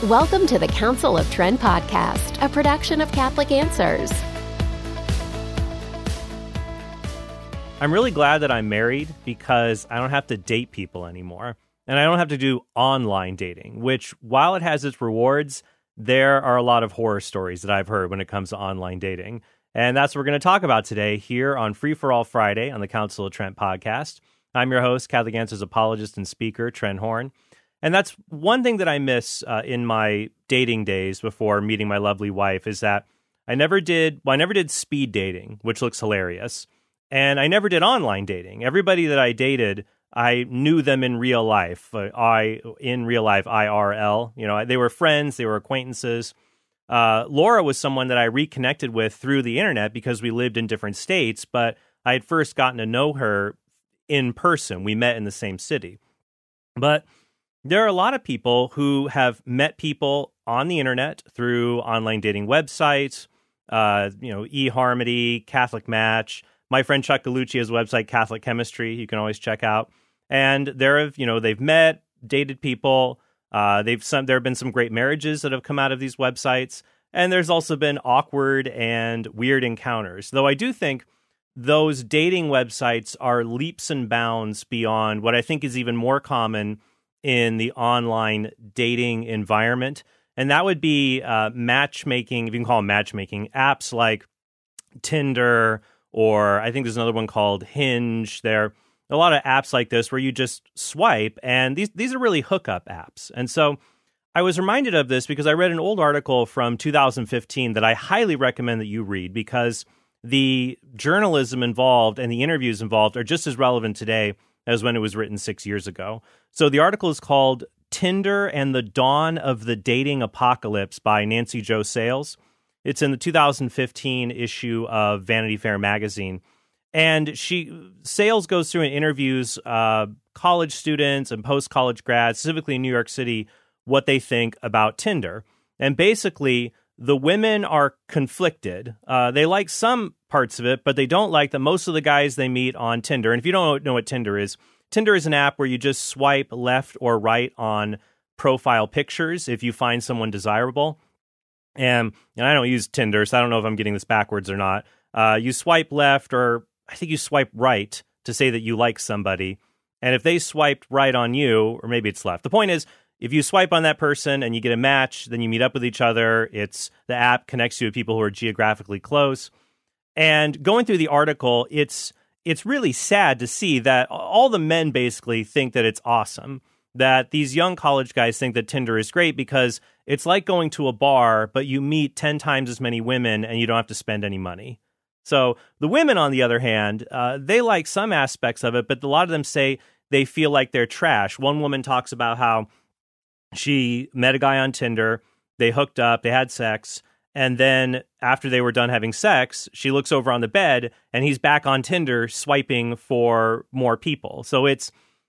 Welcome to the Council of Trent podcast, a production of Catholic Answers. I'm really glad that I'm married because I don't have to date people anymore. And I don't have to do online dating, which, while it has its rewards, there are a lot of horror stories that I've heard when it comes to online dating. And that's what we're going to talk about today here on Free for All Friday on the Council of Trent podcast. I'm your host, Catholic Answers apologist and speaker, Trent Horn. And that's one thing that I miss in my dating days before meeting my lovely wife is that I never did speed dating, which looks hilarious. And I never did online dating. Everybody that I dated, I knew them in real life. IRL. You know, they were friends, they were acquaintances. Laura was someone that I reconnected with through the internet because we lived in different states, but I had first gotten to know her in person. We met in the same city. But there are a lot of people who have met people on the internet through online dating websites, eHarmony, Catholic Match. My friend Chuck Gallucci has a website, Catholic Chemistry, you can always check out. And they've met, dated people. There have been some great marriages that have come out of these websites. And there's also been awkward and weird encounters. Though I do think those dating websites are leaps and bounds beyond what I think is even more common in the online dating environment. And that would be matchmaking, if you can call them matchmaking, apps like Tinder, or I think there's another one called Hinge. There are a lot of apps like this where you just swipe, and these are really hookup apps. And so I was reminded of this because I read an old article from 2015 that I highly recommend that you read because the journalism involved and the interviews involved are just as relevant today as when it was written 6 years ago. So the article is called Tinder and the Dawn of the Dating Apocalypse by Nancy Jo Sales. It's in the 2015 issue of Vanity Fair magazine. And Sales goes through and interviews college students and post-college grads, specifically in New York City, what they think about Tinder. And basically, the women are conflicted. They like some parts of it, but they don't like that most of the guys they meet on Tinder. And if you don't know what Tinder is an app where you just swipe left or right on profile pictures if you find someone desirable. And I don't use Tinder, so I don't know if I'm getting this backwards or not. You swipe left, or I think you swipe right to say that you like somebody. And if they swiped right on you, or maybe it's left. The point is, if you swipe on that person and you get a match, then you meet up with each other. The app connects you with people who are geographically close. And going through the article, it's really sad to see that all the men basically think that it's awesome, that these young college guys think that Tinder is great because it's like going to a bar, but you meet 10 times as many women and you don't have to spend any money. So the women, on the other hand, they like some aspects of it, but a lot of them say they feel like they're trash. One woman talks about how she met a guy on Tinder, they hooked up, they had sex, and then after they were done having sex, she looks over on the bed and he's back on Tinder swiping for more people. So it's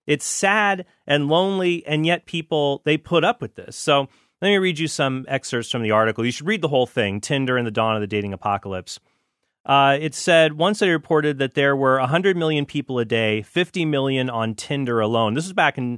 sad and lonely, and yet people, they put up with this. So let me read you some excerpts from the article. You should read the whole thing, Tinder and the Dawn of the Dating Apocalypse. It said, one study reported that there were 100 million people a day, 50 million on Tinder alone. This was back in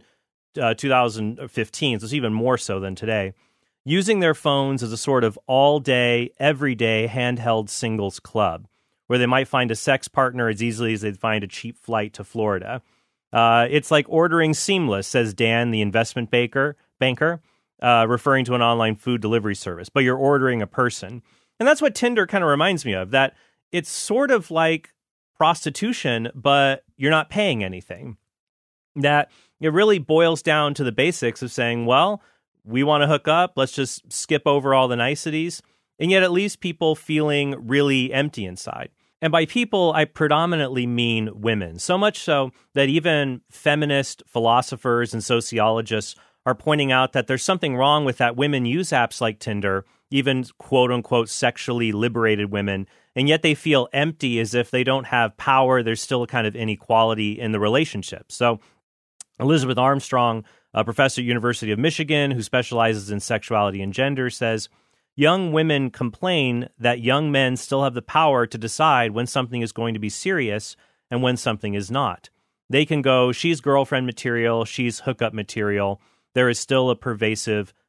2015, so it's even more so than today, using their phones as a sort of all-day, everyday handheld singles club, where they might find a sex partner as easily as they'd find a cheap flight to Florida. It's like ordering Seamless, says Dan, the investment banker, referring to an online food delivery service, but you're ordering a person. And that's what Tinder kind of reminds me of, that it's sort of like prostitution, but you're not paying anything. That it really boils down to the basics of saying, well, we want to hook up, let's just skip over all the niceties, and yet at least people feeling really empty inside. And by people, I predominantly mean women, so much so that even feminist philosophers and sociologists are pointing out that there's something wrong with that women use apps like Tinder, even quote-unquote sexually liberated women, and yet they feel empty as if they don't have power. There's still a kind of inequality in the relationship. So Elizabeth Armstrong, a professor at University of Michigan who specializes in sexuality and gender, says, young women complain that young men still have the power to decide when something is going to be serious and when something is not. They can go, she's girlfriend material, she's hookup material. There is still a pervasive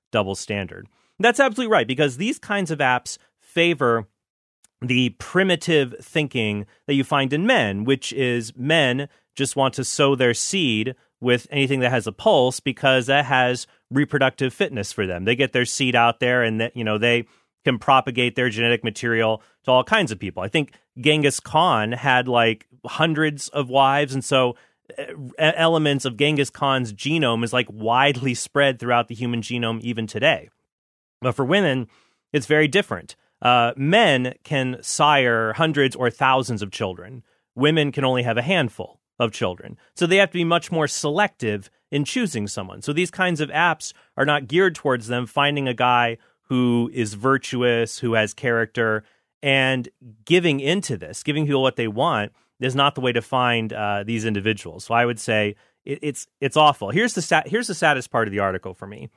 double standard. That's absolutely right, because these kinds of apps favor the primitive thinking that you find in men, which is men just want to sow their seed with anything that has a pulse because that has reproductive fitness for them. They get their seed out there and that, they can propagate their genetic material to all kinds of people. I think Genghis Khan had like hundreds of wives, and so elements of Genghis Khan's genome is like widely spread throughout the human genome even today. But for women, it's very different. Men can sire hundreds or thousands of children. Women can only have a handful of children. So they have to be much more selective in choosing someone. So these kinds of apps are not geared towards them finding a guy who is virtuous, who has character, and giving into this, giving people what they want, is not the way to find these individuals. So I would say it's awful. Here's the saddest part of the article for me.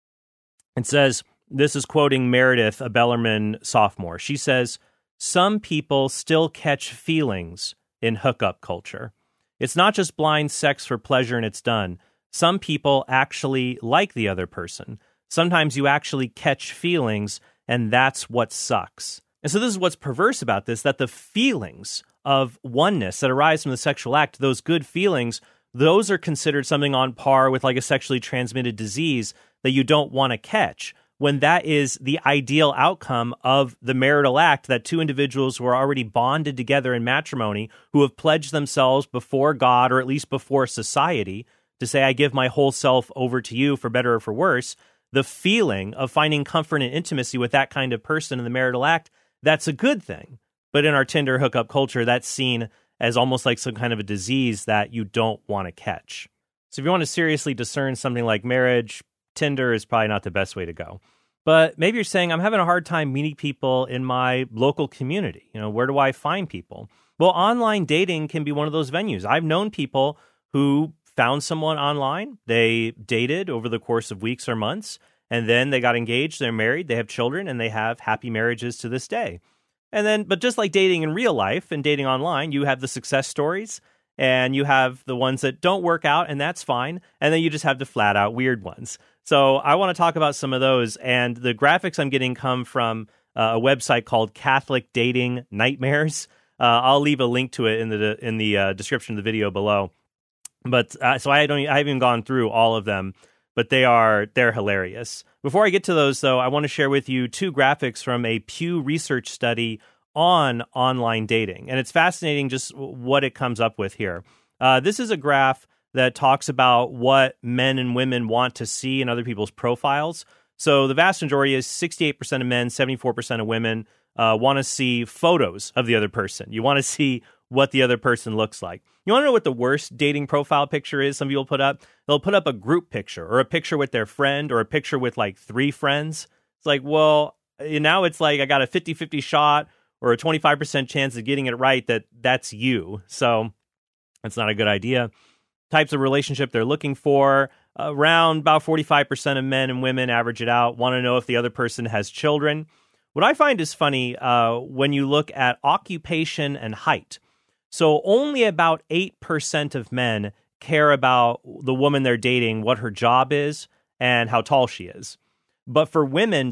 It says, this is quoting Meredith, a Bellarmine sophomore. She says, "Some people still catch feelings in hookup culture. It's not just blind sex for pleasure and it's done. Some people actually like the other person. Sometimes you actually catch feelings, and that's what sucks." And so this is what's perverse about this, that the feelings of oneness that arise from the sexual act, those good feelings, those are considered something on par with like a sexually transmitted disease that you don't want to catch, when that is the ideal outcome of the marital act, that two individuals who are already bonded together in matrimony, who have pledged themselves before God, or at least before society, to say, I give my whole self over to you for better or for worse. The feeling of finding comfort and intimacy with that kind of person in the marital act, that's a good thing. But in our Tinder hookup culture, that's seen as almost like some kind of a disease that you don't want to catch. So if you want to seriously discern something like marriage, Tinder is probably not the best way to go. But maybe you're saying, I'm having a hard time meeting people in my local community. Where do I find people? Well, online dating can be one of those venues. I've known people who found someone online. They dated over the course of weeks or months, and then they got engaged, they're married, they have children, and they have happy marriages to this day. And then, but just like dating in real life and dating online, you have the success stories, and you have the ones that don't work out, and that's fine. And then you just have the flat out weird ones. So I want to talk about some of those. And the graphics I'm getting come from a website called Catholic Dating Nightmares. I'll leave a link to it in the description of the video below. But so I haven't even gone through all of them, but they're hilarious. Before I get to those, though, I want to share with you two graphics from a Pew Research study on online dating. And it's fascinating just what it comes up with here. This is a graph that talks about what men and women want to see in other people's profiles. So the vast majority is 68% of men, 74% of women want to see photos of the other person. You want to see what the other person looks like. You want to know what the worst dating profile picture is some people put up? They'll put up a group picture or a picture with their friend or a picture with like 3 friends. It's like, well, now it's like I got a 50-50 shot or a 25% chance of getting it right that's you. So that's not a good idea. Types of relationship they're looking for, around about 45% of men and women, average it out, want to know if the other person has children. What I find is funny when you look at occupation and height. So only about 8% of men care about the woman they're dating, what her job is, and how tall she is. But for women,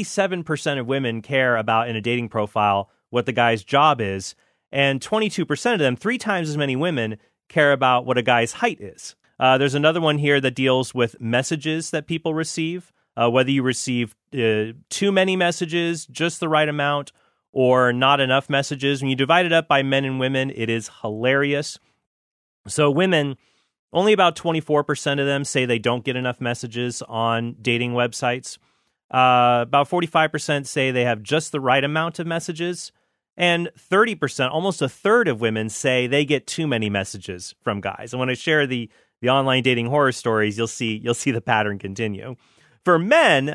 27% of women care about in a dating profile what the guy's job is, and 22% of them, 3 times as many women, care about what a guy's height is. There's another one here that deals with messages that people receive, whether you receive too many messages, just the right amount, or not enough messages. When you divide it up by men and women, it is hilarious. So women, only about 24% of them say they don't get enough messages on dating websites. About 45% say they have just the right amount of messages. And 30%, almost a third of women say they get too many messages from guys. And when I share the online dating horror stories, you'll see the pattern continue. For men,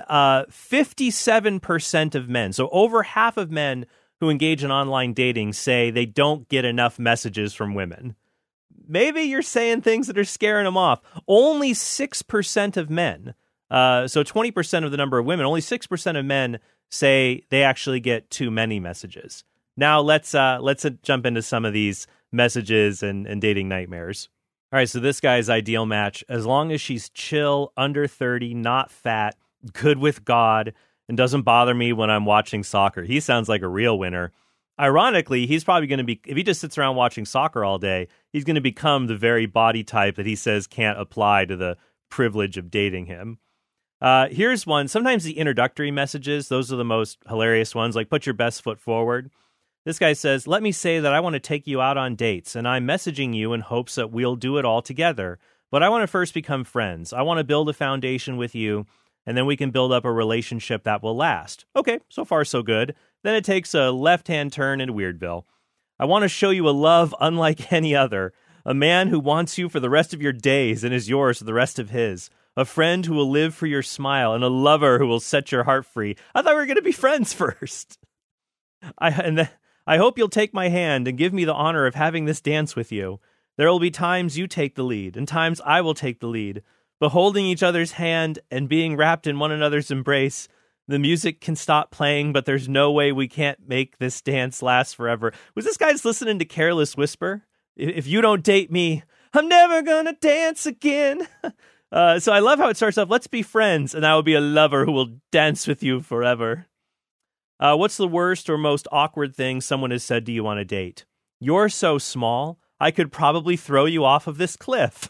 57% of men, so over half of men who engage in online dating say they don't get enough messages from women. Maybe you're saying things that are scaring them off. Only 6% of men, so 20% of the number of women, only 6% of men say they actually get too many messages. Now let's jump into some of these messages and dating nightmares. All right, so this guy's ideal match, as long as she's chill, under 30, not fat, good with God, and doesn't bother me when I'm watching soccer. He sounds like a real winner. Ironically, he's probably going to be, if he just sits around watching soccer all day, he's going to become the very body type that he says can't apply to the privilege of dating him. Here's one. Sometimes the introductory messages, those are the most hilarious ones, like put your best foot forward. This guy says, let me say that I want to take you out on dates, and I'm messaging you in hopes that we'll do it all together. But I want to first become friends. I want to build a foundation with you, and then we can build up a relationship that will last. Okay, so far so good. Then it takes a left-hand turn into Weirdville. I want to show you a love unlike any other. A man who wants you for the rest of your days and is yours for the rest of his. A friend who will live for your smile, and a lover who will set your heart free. I thought we were going to be friends first. I hope you'll take my hand and give me the honor of having this dance with you. There will be times you take the lead, and times I will take the lead. But holding each other's hand and being wrapped in one another's embrace, the music can stop playing, but there's no way we can't make this dance last forever. Was this guy just listening to Careless Whisper? If you don't date me, I'm never gonna dance again. So I love how it starts off, let's be friends, and I will be a lover who will dance with you forever. What's the worst or most awkward thing someone has said to you on a date? You're so small, I could probably throw you off of this cliff.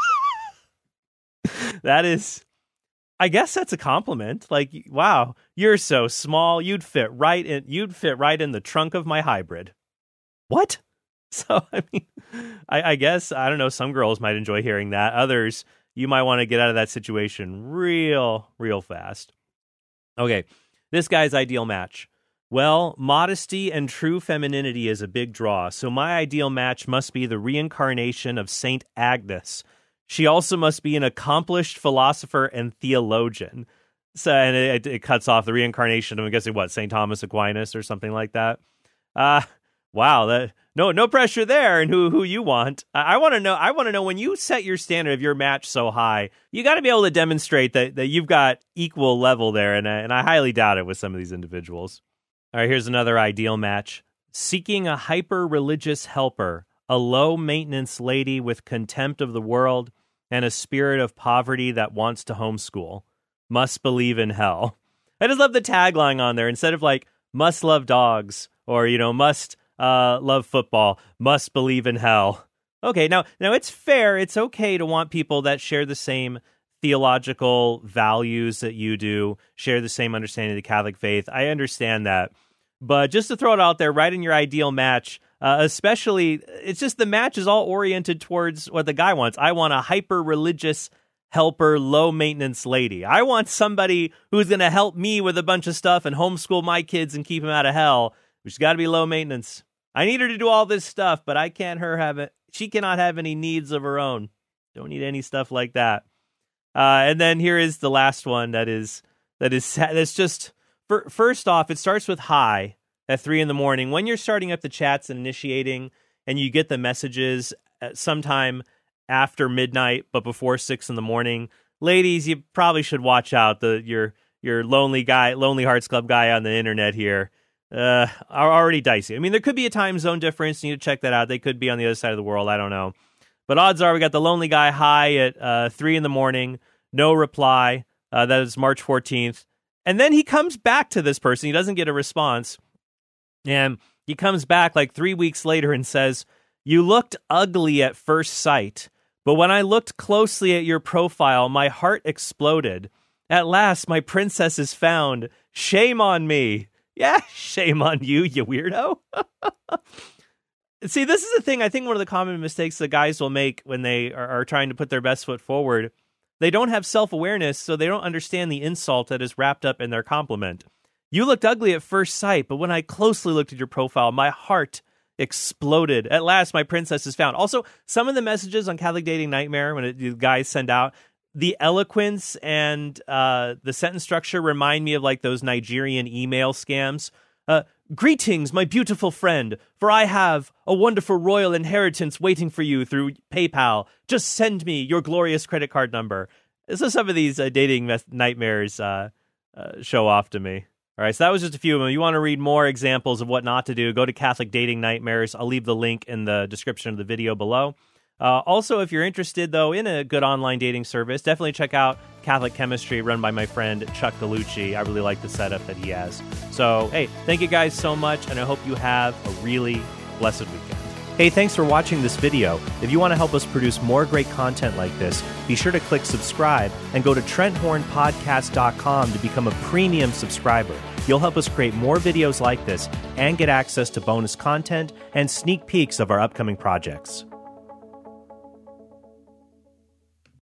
That is, I guess that's a compliment. Like, wow, you're so small, you'd fit right in the trunk of my hybrid. What? So, I mean, I guess, I don't know, some girls might enjoy hearing that. Others, you might want to get out of that situation real fast. Okay, this guy's ideal match. Well, modesty and true femininity is a big draw, so my ideal match must be the reincarnation of Saint Agnes. She also must be an accomplished philosopher and theologian. So, and it cuts off the reincarnation of, I'm guessing, what, St. Thomas Aquinas or something like that? Wow, no pressure there, and who you want. I want to know when you set your standard of your match so high, you got to be able to demonstrate that you've got equal level there, and I highly doubt it with some of these individuals. All right, here's another ideal match. Seeking a hyper-religious helper, a low-maintenance lady with contempt of the world, and a spirit of poverty that wants to homeschool. Must believe in hell. I just love the tagline on there. Instead of like, must love dogs, or, must love football, must believe in hell. Okay, now it's fair. It's okay to want people that share the same theological values that you do, share the same understanding of the Catholic faith. I understand that. But just to throw it out there, right in your ideal match, especially, it's just the match is all oriented towards what the guy wants. I want a hyper-religious helper, low-maintenance lady. I want somebody who's going to help me with a bunch of stuff and homeschool my kids and keep them out of hell. She's got to be low maintenance. I need her to do all this stuff, but I can't have it. She cannot have any needs of her own. Don't need any stuff like that. And then here is the last one that is that's just, first off, it starts with hi at 3 a.m. When you're starting up the chats and initiating, and you get the messages at sometime after midnight, but before 6 a.m, ladies, you probably should watch out. Your lonely Hearts Club guy on the internet here are already dicey. I mean, there could be a time zone difference. You need to check that out. They could be on the other side of the world. I don't know. But odds are we got the lonely guy high at 3 a.m, no reply. That is March 14th. And then he comes back to this person. He doesn't get a response. And he comes back like 3 weeks later and says, you looked ugly at first sight, but when I looked closely at your profile, my heart exploded. At last, my princess is found. Shame on me. Yeah, shame on you, you weirdo. See, this is the thing. I think one of the common mistakes the guys will make when they are trying to put their best foot forward, they don't have self-awareness, so they don't understand the insult that is wrapped up in their compliment. You looked ugly at first sight, but when I closely looked at your profile, my heart exploded. At last, my princess is found. Also, some of the messages on Catholic Dating Nightmare, when the guys send out, the eloquence and the sentence structure remind me of like those Nigerian email scams. Greetings, my beautiful friend, for I have a wonderful royal inheritance waiting for you through PayPal. Just send me your glorious credit card number. So some of these dating nightmares show off to me. All right, so that was just a few of them. You want to read more examples of what not to do, go to Catholic Dating Nightmares. I'll leave the link in the description of the video below. Also, if you're interested, though, in a good online dating service, definitely check out Catholic Chemistry, run by my friend Chuck Gallucci. I really like the setup that he has. So, hey, thank you guys so much, and I hope you have a really blessed weekend. Hey, thanks for watching this video. If you want to help us produce more great content like this, be sure to click subscribe and go to TrentHornPodcast.com to become a premium subscriber. You'll help us create more videos like this and get access to bonus content and sneak peeks of our upcoming projects.